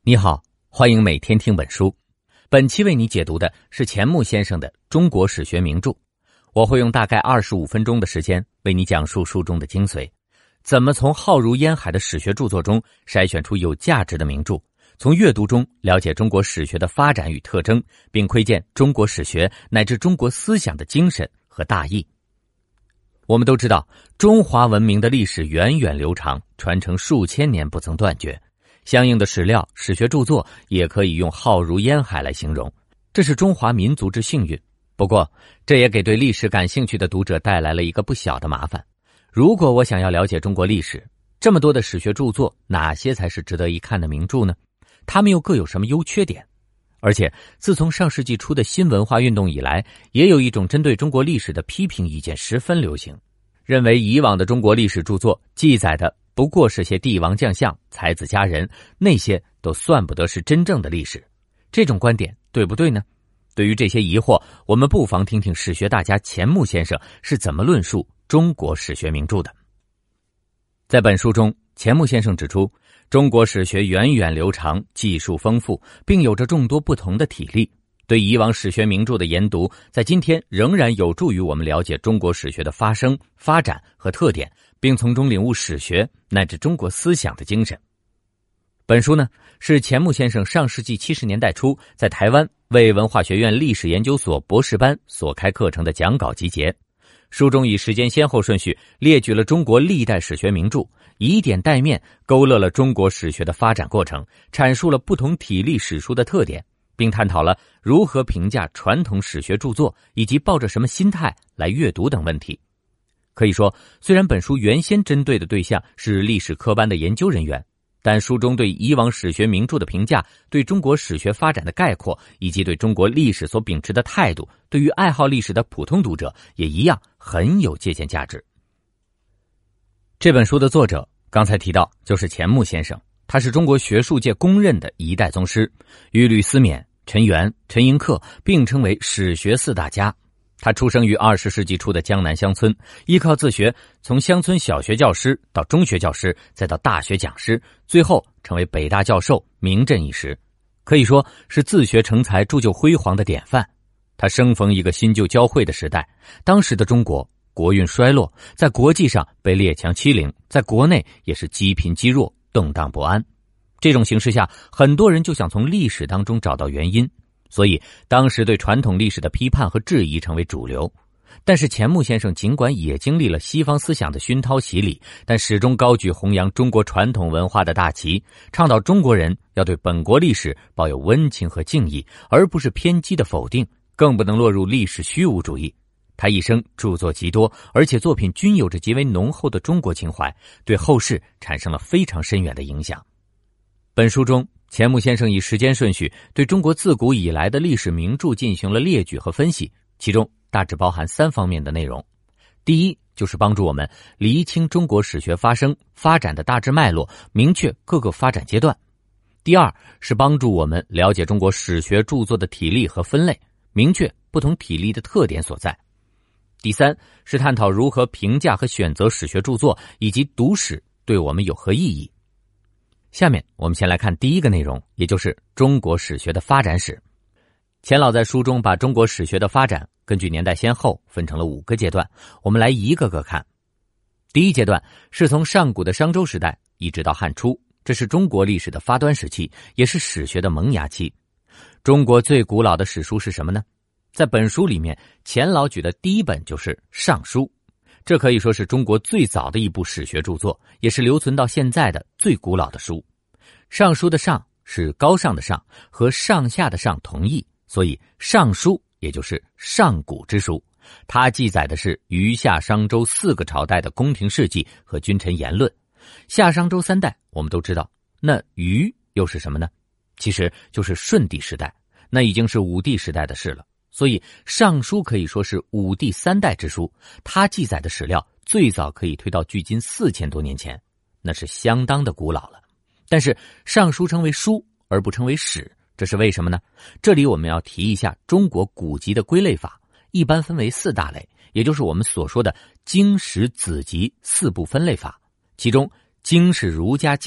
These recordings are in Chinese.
你好，欢迎每天听本书。本期为你解读的是钱穆先生的《中国史学名著》，我会用大概25分钟的时间为你讲述书中的精髓，怎么从浩如烟海的史学著作中筛选出有价值的名著，从阅读中了解中国史学的发展与特征，并窥见中国史学乃至中国思想的精神和大义。我们都知道，中华文明的历史源远流长，传承数千年不曾断绝。相应的史料、史学著作也可以用浩如烟海来形容，这是中华民族之幸运。不过，这也给对历史感兴趣的读者带来了一个不小的麻烦。如果我想要了解中国历史，这么多的史学著作，哪些才是值得一看的名著呢？它们又各有什么优缺点？而且，自从上世纪初的新文化运动以来，也有一种针对中国历史的批评意见十分流行，认为以往的中国历史著作记载的不过是些帝王将相、才子佳人，那些都算不得是真正的历史。这种观点对不对呢？对于这些疑惑，我们不妨听听史学大家钱穆先生是怎么论述中国史学名著的。在本书中，钱穆先生指出，中国史学源远流长，技术丰富，并有着众多不同的体例。对以往史学名著的研读，在今天仍然有助于我们了解中国史学的发生、发展和特点，并从中领悟史学乃至中国思想的精神。本书呢，是钱穆先生上世纪70年代初在台湾为文化学院历史研究所博士班所开课程的讲稿集结。书中以时间先后顺序列举了中国历代史学名著，以点带面勾勒了中国史学的发展过程，阐述了不同体例史书的特点，并探讨了如何评价传统史学著作以及抱着什么心态来阅读等问题。可以说，虽然本书原先针对的对象是历史科班的研究人员，但书中对以往史学名著的评价、对中国史学发展的概括，以及对中国历史所秉持的态度，对于爱好历史的普通读者也一样很有借鉴价值。这本书的作者刚才提到就是钱穆先生，他是中国学术界公认的一代宗师，与吕思勉、陈元、陈寅恪并称为史学四大家。他出生于20世纪初的江南乡村，依靠自学，从乡村小学教师到中学教师，再到大学讲师，最后成为北大教授，名震一时，可以说是自学成才、铸就辉煌的典范。他生逢一个新旧交汇的时代，当时的中国国运衰落，在国际上被列强欺凌，在国内也是积贫积弱，动荡不安。这种形势下，很多人就想从历史当中找到原因，所以当时对传统历史的批判和质疑成为主流。但是钱穆先生尽管也经历了西方思想的熏陶洗礼，但始终高举弘扬中国传统文化的大旗，倡导中国人要对本国历史抱有温情和敬意，而不是偏激的否定，更不能落入历史虚无主义。他一生著作极多，而且作品均有着极为浓厚的中国情怀，对后世产生了非常深远的影响。本书中，钱穆先生以时间顺序对中国自古以来的历史名著进行了列举和分析，其中大致包含3方面的内容。第一，就是帮助我们厘清中国史学发生发展的大致脉络，明确各个发展阶段。第二，是帮助我们了解中国史学著作的体例和分类，明确不同体例的特点所在。第三，是探讨如何评价和选择史学著作，以及读史对我们有何意义。下面我们先来看第一个内容，也就是中国史学的发展史。钱老在书中把中国史学的发展根据年代先后分成了5个阶段，我们来一个个看。第一阶段是从上古的商周时代一直到汉初，这是中国历史的发端时期，也是史学的萌芽期。中国最古老的史书是什么呢？在本书里面，钱老举的第一本就是《尚书》，这可以说是中国最早的一部史学著作，也是留存到现在的最古老的书。《尚书》的尚是高尚的尚，和上下的上同义，所以《尚书》也就是上古之书。它记载的是虞夏商周4个朝代的宫廷事迹和君臣言论。夏商周3代我们都知道，那虞又是什么呢？其实就是舜帝时代，那已经是武帝时代的事了。所以《尚书》可以说是武帝3代之书，它记载的史料最早可以推到距今4000多年前，那是相当的古老了。但是《尚书》称为书而不称为史，这是为什么呢？这里我们要提一下中国古籍的归类法，一般分为4大类，也就是我们所说的经史子集4部分类法。其中经是儒家经典，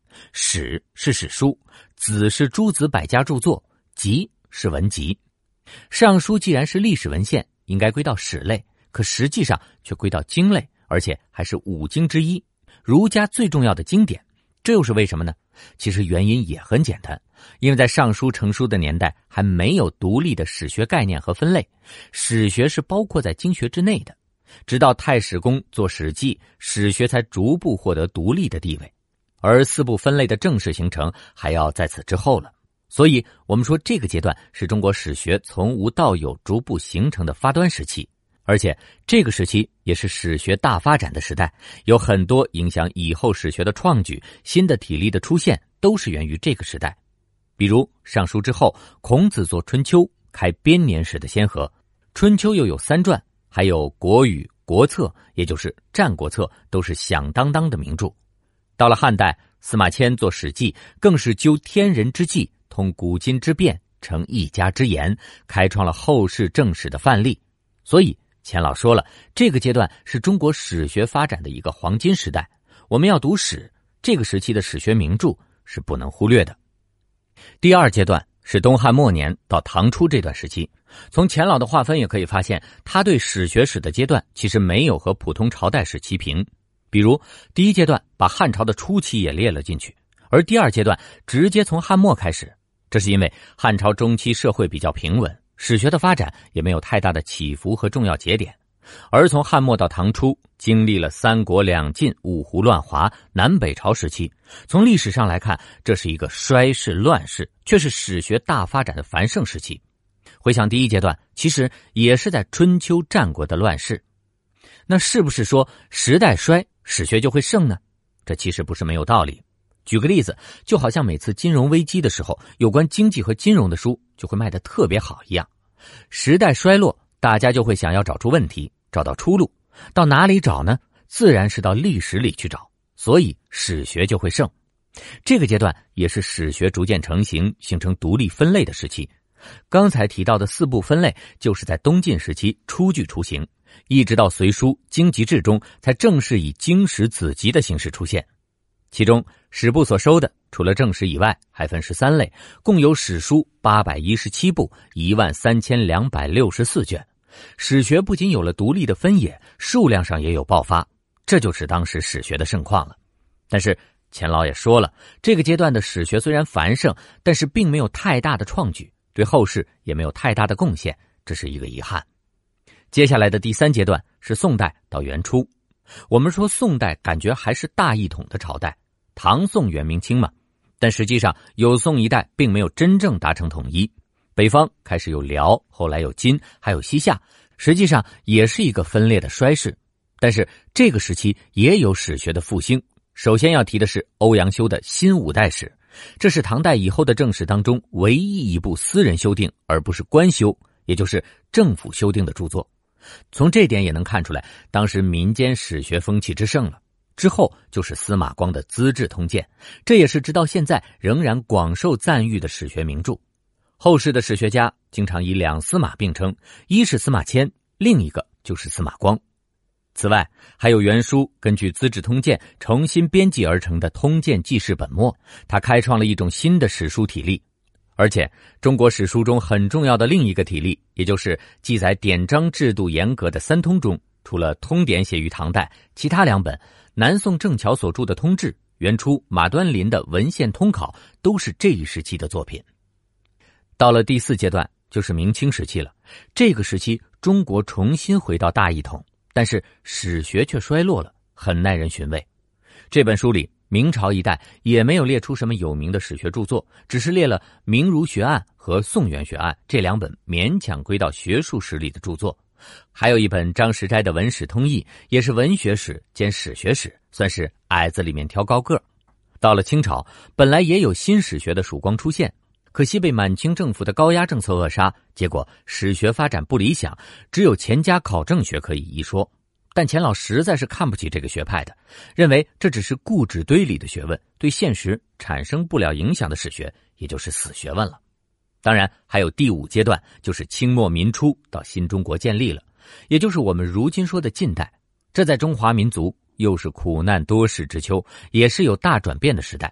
史是史书，子是诸子百家著作，集是文集。尚书既然是历史文献，应该归到史类，可实际上却归到经类，而且还是五经之一，儒家最重要的经典。这又是为什么呢？其实原因也很简单，因为在尚书成书的年代还没有独立的史学概念和分类，史学是包括在经学之内的。直到太史公做《史记》，史学才逐步获得独立的地位，而四部分类的正式形成还要在此之后了。所以我们说这个阶段是中国史学从无到有逐步形成的发端时期，而且这个时期也是史学大发展的时代，有很多影响以后史学的创举，新的体例的出现都是源于这个时代。比如尚书之后，孔子做春秋，开编年史的先河，春秋又有三传，还有国语、国策，也就是战国策，都是响当当的名著。到了汉代，司马迁做史记，更是究天人之际，通古今之变，成一家之言，开创了后世正史的范例。所以钱老说了，这个阶段是中国史学发展的一个黄金时代，我们要读史，这个时期的史学名著是不能忽略的。第二阶段是东汉末年到唐初这段时期，从钱老的划分也可以发现，他对史学史的阶段其实没有和普通朝代史齐平。比如第一阶段把汉朝的初期也列了进去，而第二阶段直接从汉末开始，这是因为汉朝中期社会比较平稳，史学的发展也没有太大的起伏和重要节点。而从汉末到唐初，经历了三国两晋、五胡乱华、南北朝时期，从历史上来看，这是一个衰世乱世，却是史学大发展的繁盛时期。回想第一阶段，其实也是在春秋战国的乱世。那是不是说时代衰，史学就会盛呢？这其实不是没有道理。举个例子，就好像每次金融危机的时候，有关经济和金融的书就会卖得特别好一样。时代衰落，大家就会想要找出问题，找到出路。到哪里找呢？自然是到历史里去找，所以史学就会盛。这个阶段也是史学逐渐成型，形成独立分类的时期。刚才提到的四部分类就是在东晋时期初具雏形，一直到隋书经籍志中才正式以经史子集的形式出现。其中史部所收的除了正史以外还分13类，共有史书817部，13264卷。史学不仅有了独立的分野，数量上也有爆发，这就是当时史学的盛况了。但是钱老也说了，这个阶段的史学虽然繁盛，但是并没有太大的创举，对后世也没有太大的贡献，这是一个遗憾。接下来的第三阶段是宋代到元初。我们说宋代感觉还是大一统的朝代，唐宋元明清嘛，但实际上有宋一代并没有真正达成统一。北方开始有辽，后来有金，还有西夏，实际上也是一个分裂的衰世。但是这个时期也有史学的复兴。首先要提的是欧阳修的新五代史，这是唐代以后的正史当中唯一一部私人修订而不是官修，也就是政府修订的著作。从这点也能看出来，当时民间史学风气之盛了。之后就是司马光的《资治通鉴》，这也是直到现在仍然广受赞誉的史学名著。后世的史学家经常以两司马并称，一是司马迁，另一个就是司马光。此外还有袁书根据《资治通鉴》重新编辑而成的《通鉴纪事本末》，他开创了一种新的史书体例。而且中国史书中很重要的另一个体例，也就是记载典章制度严格的三通中，除了通典写于唐代，其他两本南宋郑桥所著的通志，元初马端林的文献通考，都是这一时期的作品。到了第四阶段就是明清时期了，这个时期中国重新回到大一统，但是史学却衰落了，很耐人寻味。这本书里明朝一代也没有列出什么有名的史学著作，只是列了《明儒学案》和《宋元学案》这两本勉强归到学术史里的著作，还有一本张时斋的《文史通义》，也是文学史兼史学史，算是矮子里面挑高个。到了清朝，本来也有新史学的曙光出现，可惜被满清政府的高压政策扼杀，结果史学发展不理想，只有钱家考证学可以一说。但钱老实在是看不起这个学派的，认为这只是固执堆里的学问，对现实产生不了影响的史学，也就是死学问了。当然还有第五阶段，就是清末民初到新中国建立了，也就是我们如今说的近代。这在中华民族又是苦难多事之秋，也是有大转变的时代。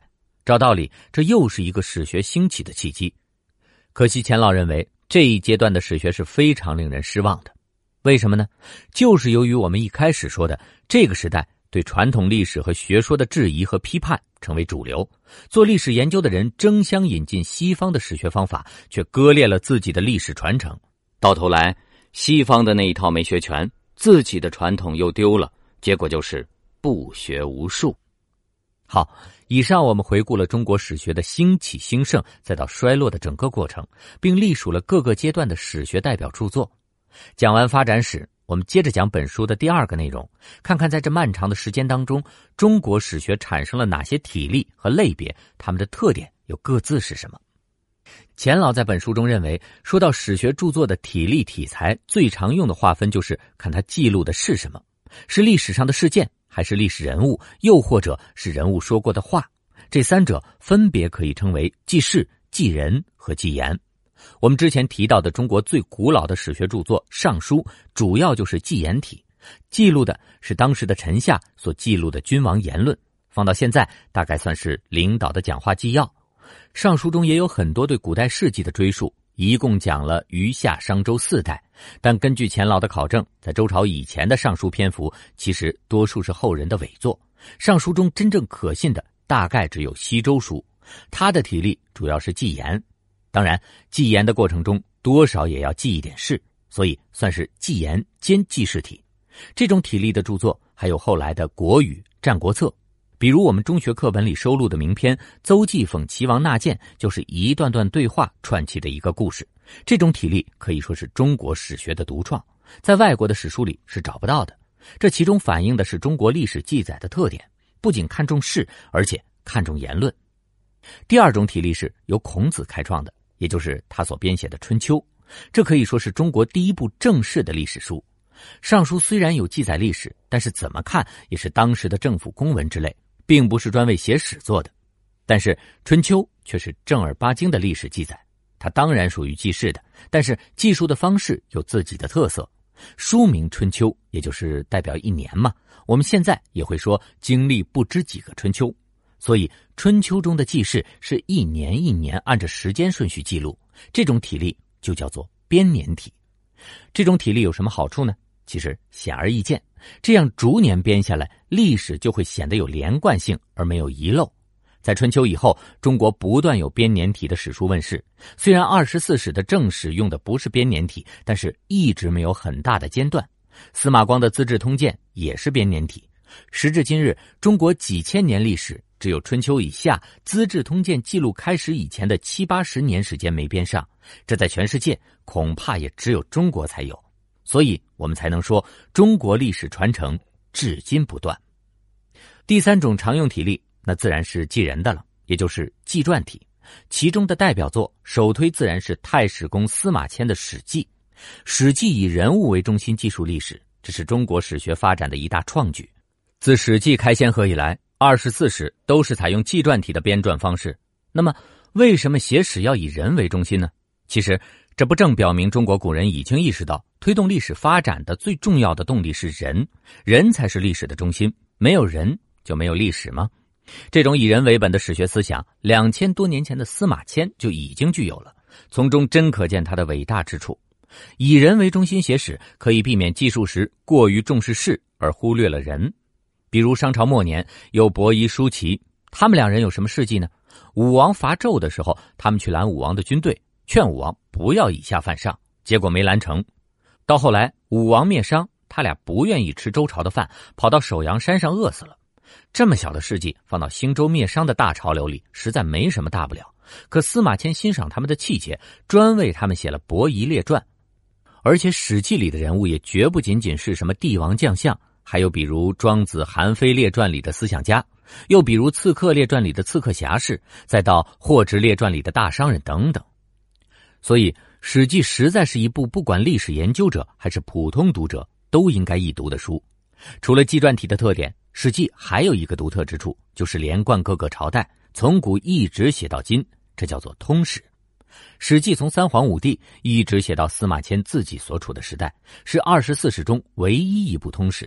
照道理，这又是一个史学兴起的契机。可惜钱老认为这一阶段的史学是非常令人失望的。为什么呢？就是由于我们一开始说的，这个时代对传统历史和学说的质疑和批判成为主流，做历史研究的人争相引进西方的史学方法，却割裂了自己的历史传承。到头来，西方的那一套没学全，自己的传统又丢了，结果就是不学无术。好，以上我们回顾了中国史学的兴起兴盛再到衰落的整个过程，并历数了各个阶段的史学代表著作。讲完发展史，我们接着讲本书的第二个内容，看看在这漫长的时间当中，中国史学产生了哪些体例和类别，它们的特点又各自是什么。钱老在本书中认为，说到史学著作的体例体裁，最常用的划分就是看它记录的是什么，是历史上的事件，还是历史人物，又或者是人物说过的话。这三者分别可以称为记事、记人和记言。我们之前提到的中国最古老的史学著作《尚书》，主要就是记言体，记录的是当时的臣下所记录的君王言论，放到现在大概算是领导的讲话纪要。《尚书》中也有很多对古代事迹的追述，一共讲了余下商周4代，但根据钱老的考证，在周朝以前的尚书篇幅其实多数是后人的伪作，尚书中真正可信的大概只有西周书，它的体例主要是记言。当然记言的过程中多少也要记一点事，所以算是记言兼记事体。这种体例的著作还有后来的国语、战国策，比如我们中学课本里收录的名篇《邹忌讽齐王纳谏》，就是一段段对话串起的一个故事。这种体例可以说是中国史学的独创，在外国的史书里是找不到的。这其中反映的是中国历史记载的特点，不仅看重事，而且看重言论。第二种体例是由孔子开创的，也就是他所编写的《春秋》，这可以说是中国第一部正式的历史书。尚书虽然有记载历史，但是怎么看也是当时的政府公文之类，并不是专为写史做的。但是《春秋》却是正儿八经的历史记载，它当然属于记事的，但是记述的方式有自己的特色。书名《春秋》，也就是代表一年嘛，我们现在也会说经历不知几个春秋。所以春秋中的记事是一年一年按着时间顺序记录，这种体例就叫做编年体。这种体例有什么好处呢？其实显而易见，这样逐年编下来，历史就会显得有连贯性而没有遗漏。在春秋以后，中国不断有编年体的史书问世，虽然24史的正史用的不是编年体，但是一直没有很大的间断。司马光的《资治通鉴》也是编年体。时至今日，中国几千年历史只有春秋以下《资治通鉴》记录开始以前的70-80年时间没编上，这在全世界恐怕也只有中国才有，所以我们才能说中国历史传承至今不断。第三种常用体例，那自然是记人的了，也就是纪传体，其中的代表作首推自然是太史公司马迁的《史记》。《史记》以人物为中心记述历史，这是中国史学发展的一大创举。自《史记》开先河以来，24史都是采用纪传体的编撰方式。那么为什么写史要以人为中心呢？其实这不正表明中国古人已经意识到推动历史发展的最重要的动力是人，人才是历史的中心，没有人就没有历史吗？这种以人为本的史学思想，2000多年前的司马迁就已经具有了，从中真可见他的伟大之处。以人为中心写史，可以避免记述时过于重视事而忽略了人。比如商朝末年有伯夷叔齐，他们两人有什么事迹呢？武王伐纣的时候，他们去拦武王的军队，劝武王不要以下犯上，结果没拦成。到后来武王灭商，他俩不愿意吃周朝的饭，跑到首阳山上饿死了。这么小的事迹放到兴周灭商的大潮流里，实在没什么大不了。可司马迁欣赏他们的气节，专为他们写了《伯夷列传》。而且《史记》里的人物也绝不仅仅是什么帝王将相，还有比如庄子《韩非列传》里的思想家，又比如《刺客列传》里的刺客侠士，再到《霍职列传》里的大商人等等。所以《史记》实在是一部不管历史研究者还是普通读者都应该一读的书。除了纪传体的特点，《史记》还有一个独特之处，就是连贯各个朝代，从古一直写到今，这叫做通史。《史记》从三皇五帝一直写到司马迁自己所处的时代，是24史中唯一一部通史。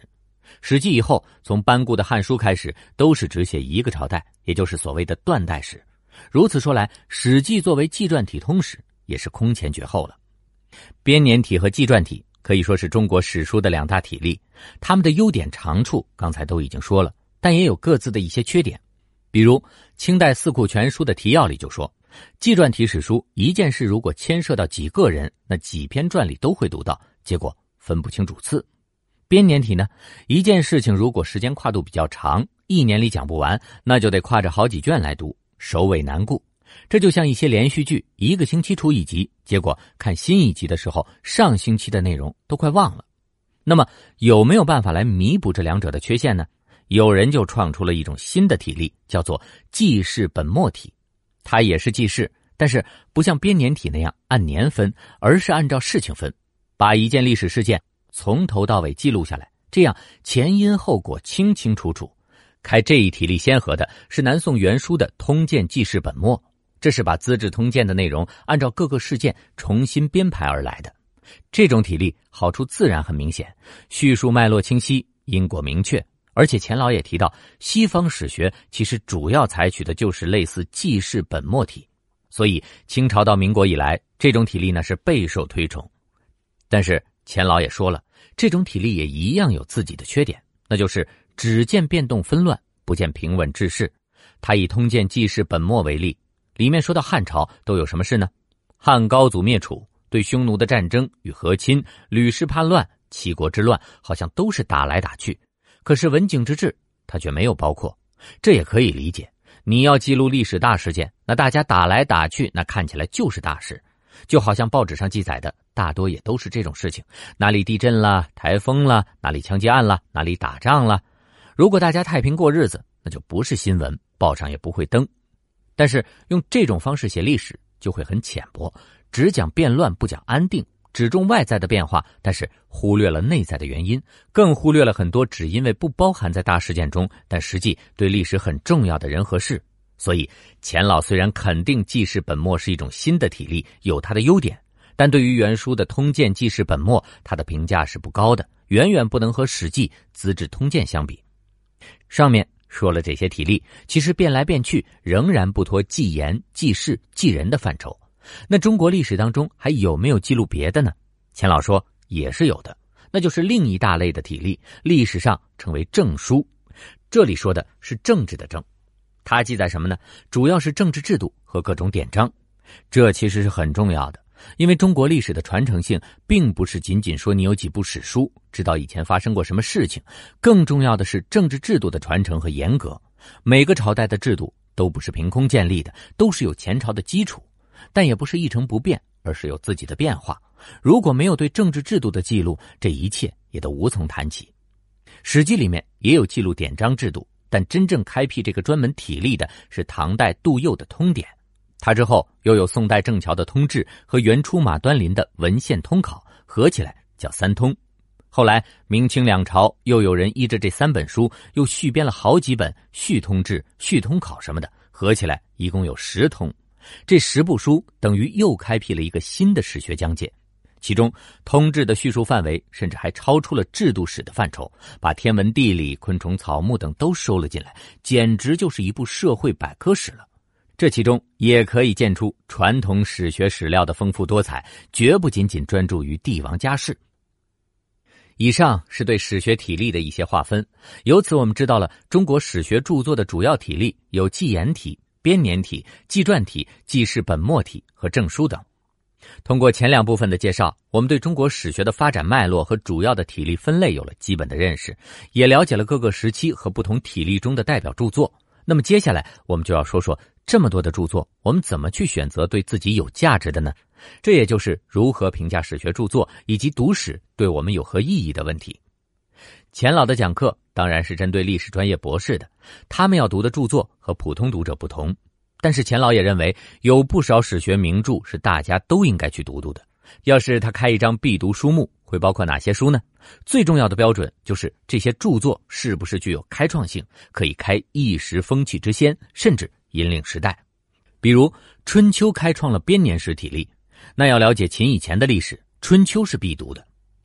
史记以后，从班固的《汉书》开始，都是只写一个朝代，也就是所谓的断代史。如此说来，史记作为纪传体通史，也是空前绝后了。编年体和纪传体可以说是中国史书的两大体例，它们的优点长处刚才都已经说了，但也有各自的一些缺点。比如清代《四库全书》的提要里就说，纪传体史书一件事如果牵涉到几个人，那几篇传里都会读到，结果分不清主次。编年体呢，一件事情如果时间跨度比较长，一年里讲不完，那就得跨着好几卷来读，首尾难顾。这就像一些连续剧，一个星期出一集，结果看新一集的时候，上星期的内容都快忘了。那么有没有办法来弥补这两者的缺陷呢？有人就创出了一种新的体例，叫做记事本末体。它也是记事，但是不像编年体那样按年分，而是按照事情分，把一件历史事件从头到尾记录下来，这样前因后果清清楚楚。开这一体例先河的是南宋元书的《通鉴记事本末》，这是把《资治通鉴》的内容按照各个事件重新编排而来的。这种体例好处自然很明显，叙述脉络清晰，因果明确，而且钱老也提到，西方史学其实主要采取的就是类似记事本末体，所以清朝到民国以来，这种体例呢是备受推崇。但是钱老也说了，这种体例也一样有自己的缺点，那就是只见变动纷乱，不见平稳治世。他以通鉴记事本末为例，里面说到汉朝都有什么事呢？汉高祖灭楚，对匈奴的战争与和亲，吕氏叛乱，七国之乱，好像都是打来打去。可是文景之治他却没有包括，这也可以理解。你要记录历史大事件，那大家打来打去，那看起来就是大事。就好像报纸上记载的大多也都是这种事情，哪里地震了，台风了，哪里枪击案了，哪里打仗了。如果大家太平过日子，那就不是新闻，报上也不会登。但是用这种方式写历史就会很浅薄，只讲变乱不讲安定，只重外在的变化，但是忽略了内在的原因，更忽略了很多只因为不包含在大事件中，但实际对历史很重要的人和事。所以钱老虽然肯定记事本末是一种新的体例，有它的优点，但对于原书的通鉴记事本末，他的评价是不高的，远远不能和史记、资治通鉴相比。上面说了这些体例，其实变来变去仍然不脱记言、记事、记人的范畴。那中国历史当中还有没有记录别的呢？钱老说也是有的，那就是另一大类的体例，历史上称为政书。这里说的是政治的政，它记载什么呢？主要是政治制度和各种典章。这其实是很重要的，因为中国历史的传承性并不是仅仅说你有几部史书，知道以前发生过什么事情，更重要的是政治制度的传承和严格。每个朝代的制度都不是凭空建立的，都是有前朝的基础，但也不是一成不变，而是有自己的变化。如果没有对政治制度的记录，这一切也都无从谈起。史记里面也有记录典章制度，但真正开辟这个专门体例的是唐代杜佑的通典，他之后又有宋代郑桥的通志和元初马端林的文献通考，合起来叫三通。后来明清两朝又有人依着这三本书又续编了好几本续通志、续通考什么的，合起来一共有10通。这10部书等于又开辟了一个新的史学疆界，其中通志的叙述范围甚至还超出了制度史的范畴，把天文地理、昆虫草木等都收了进来，简直就是一部社会百科史了。这其中也可以见出传统史学史料的丰富多彩，绝不仅仅专注于帝王家事。以上是对史学体例的一些划分，由此我们知道了中国史学著作的主要体例有纪言体、编年体、纪传体、记事本末体和政书等。通过前2部分的介绍，我们对中国史学的发展脉络和主要的体例分类有了基本的认识，也了解了各个时期和不同体例中的代表著作。那么接下来我们就要说说这么多的著作，我们怎么去选择对自己有价值的呢？这也就是如何评价史学著作以及读史对我们有何意义的问题。钱老的讲课当然是针对历史专业博士的，他们要读的著作和普通读者不同，但是钱老也认为有不少史学名著是大家都应该去读读的。要是他开一张必读书目，会包括哪些书呢？最重要的标准就是这些著作是不是具有开创性，可以开一时风气之先，甚至引领时代。比如春秋开创了编年史体例，那要了解秦以前的历史，春秋是必读的。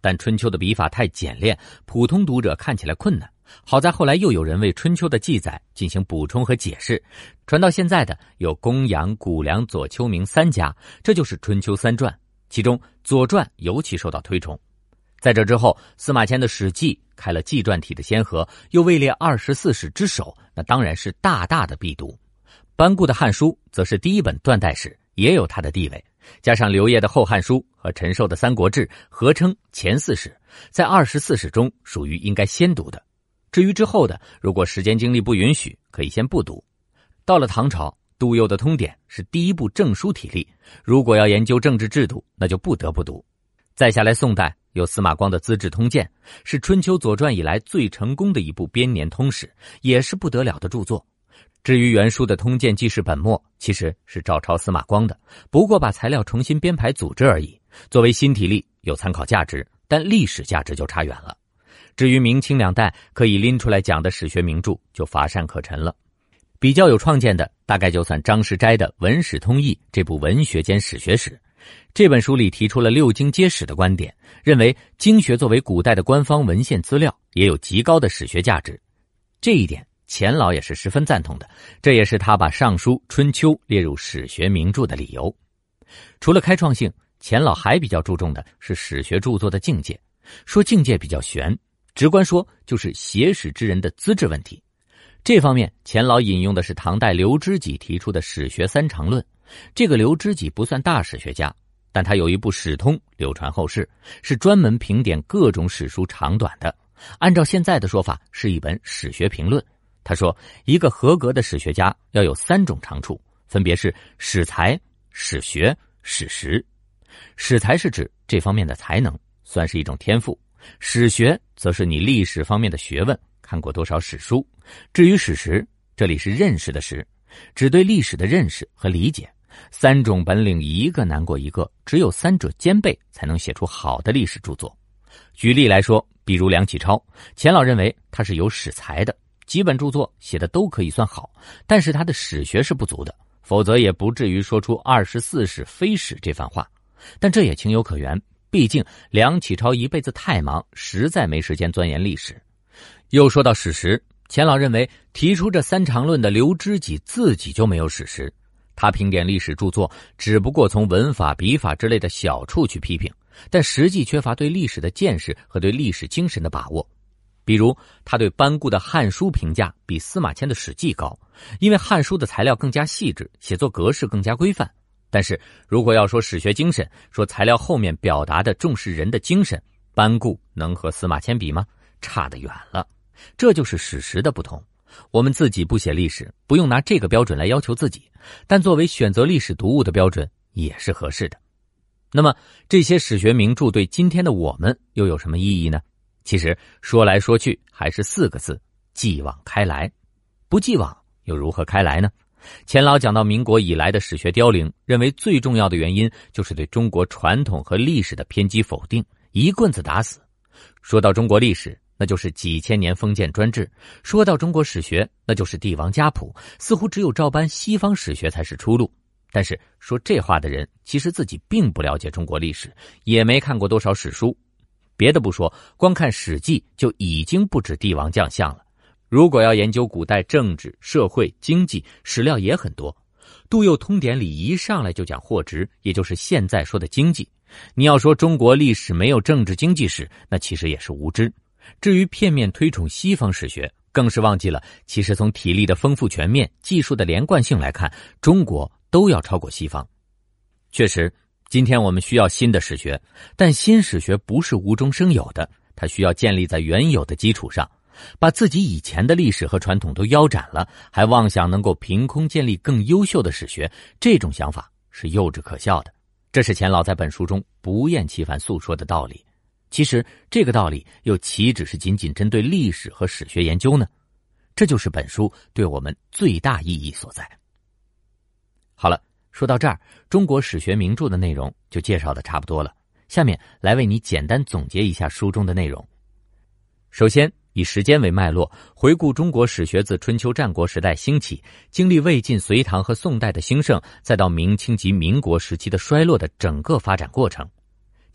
但春秋的笔法太简练，普通读者看起来困难。好在后来又有人为春秋的记载进行补充和解释，传到现在的有公羊、谷梁、左丘明三家，这就是春秋三传，其中左传尤其受到推崇。在这之后，司马迁的史记开了纪传体的先河，又位列24史之首，那当然是大大的必读。班固的汉书则是第一本断代史，也有它的地位，加上刘烨的后汉书和陈寿的三国志，合称前四史，在24史中属于应该先读的。至于之后的，如果时间精力不允许，可以先不读。到了唐朝，杜佑的通典是第一部正书体例，如果要研究政治制度，那就不得不读。再下来宋代有司马光的资治通鉴，是春秋左传以来最成功的一部编年通史，也是不得了的著作。至于原书的通鉴记事本末，其实是照抄司马光的，不过把材料重新编排组织而已。作为新体例有参考价值，但历史价值就差远了。至于明清两代可以拎出来讲的史学名著，就乏善可陈了。比较有创建的，大概就算张士斋的《文史通义》这部文学兼史学史。这本书里提出了六经皆史的观点，认为经学作为古代的官方文献资料，也有极高的史学价值。这一点钱老也是十分赞同的，这也是他把《尚书》《春秋》列入史学名著的理由。除了开创性，钱老还比较注重的是史学著作的境界。说境界比较悬，直观说就是写史之人的资质问题。这方面钱老引用的是唐代刘知几提出的史学三常论。这个刘知几不算大史学家，但他有一部史通流传后世，是专门评点各种史书长短的，按照现在的说法是一本史学评论。他说一个合格的史学家要有3种长处，分别是史才、史学、史实。史才是指这方面的才能，算是一种天赋；史学则是你历史方面的学问，看过多少史书。至于史实，这里是认识的实，只对历史的认识和理解。3种本领一个难过一个，只有3者兼备才能写出好的历史著作。举例来说，比如梁启超，钱老认为他是有史才的，几本著作写的都可以算好，但是他的史学是不足的，否则也不至于说出24史非史这番话。但这也情有可原，毕竟梁启超一辈子太忙，实在没时间钻研历史。又说到史实，钱老认为提出这3常论的刘知几自己就没有史实，他评点历史著作只不过从文法、笔法之类的小处去批评，但实际缺乏对历史的见识和对历史精神的把握。比如他对班固的《汉书》评价比司马迁的《史记》高，因为《汉书》的材料更加细致，写作格式更加规范。但是如果要说史学精神，说材料后面表达的重视人的精神，班固能和司马迁比吗？差得远了。这就是史实的不同。我们自己不写历史，不用拿这个标准来要求自己，但作为选择历史读物的标准也是合适的。那么这些史学名著对今天的我们又有什么意义呢？其实说来说去还是4个字：继往开来。不继往又如何开来呢？钱老讲到民国以来的史学凋零，认为最重要的原因就是对中国传统和历史的偏激否定，一棍子打死。说到中国历史，那就是几千年封建专制；说到中国史学，那就是帝王家谱，似乎只有照搬西方史学才是出路。但是说这话的人其实自己并不了解中国历史，也没看过多少史书。别的不说，光看《史记》就已经不止帝王将相了。如果要研究古代政治、社会、经济，史料也很多。杜佑通典里一上来就讲货值，也就是现在说的经济。你要说中国历史没有政治经济史，那其实也是无知。至于片面推崇西方史学，更是忘记了其实从体力的丰富全面、技术的连贯性来看，中国都要超过西方。确实，今天我们需要新的史学，但新史学不是无中生有的，它需要建立在原有的基础上。把自己以前的历史和传统都腰斩了，还妄想能够凭空建立更优秀的史学，这种想法是幼稚可笑的。这是钱老在本书中不厌其烦诉说的道理。其实这个道理又岂止是仅仅针对历史和史学研究呢？这就是本书对我们最大意义所在。好了，说到这儿，中国史学名著的内容就介绍的差不多了。下面来为你简单总结一下书中的内容。首先，以时间为脉络，回顾中国史学自春秋战国时代兴起，经历魏晋、隋唐和宋代的兴盛，再到明清及民国时期的衰落的整个发展过程。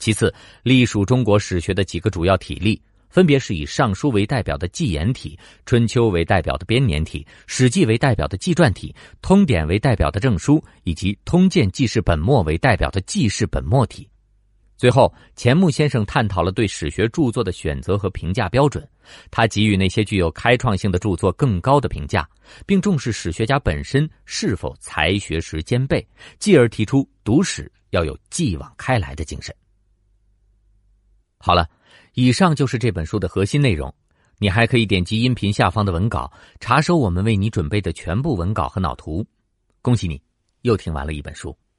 其次，隶属中国史学的几个主要体例，分别是以《尚书》为代表的纪言体，《春秋》为代表的编年体，《史记》为代表的纪传体，《通典》为代表的正书，以及《通鉴纪事本末》为代表的纪事本末体。最后，钱穆先生探讨了对史学著作的选择和评价标准，他给予那些具有开创性的著作更高的评价，并重视史学家本身是否才学识兼备，继而提出读史要有继往开来的精神。好了，以上就是这本书的核心内容，你还可以点击音频下方的文稿，查收我们为你准备的全部文稿和脑图。恭喜你，又听完了一本书。